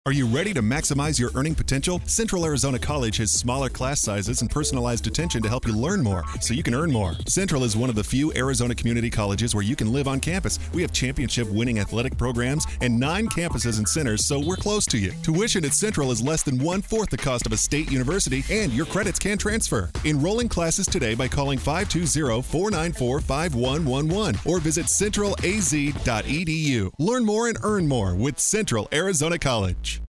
Are you ready to maximize your earning potential? Central Arizona College has smaller class sizes and personalized attention to help you learn more so you can earn more. Central is one of the few Arizona community colleges where you can live on campus. We have championship-winning athletic programs and 9 campuses and centers, so we're close to you. Tuition at Central is less than 1/4 the cost of a state university, and your credits can transfer. Enroll in classes today by calling 520-494-5111 or visit centralaz.edu. Learn more and earn more with Central Arizona College.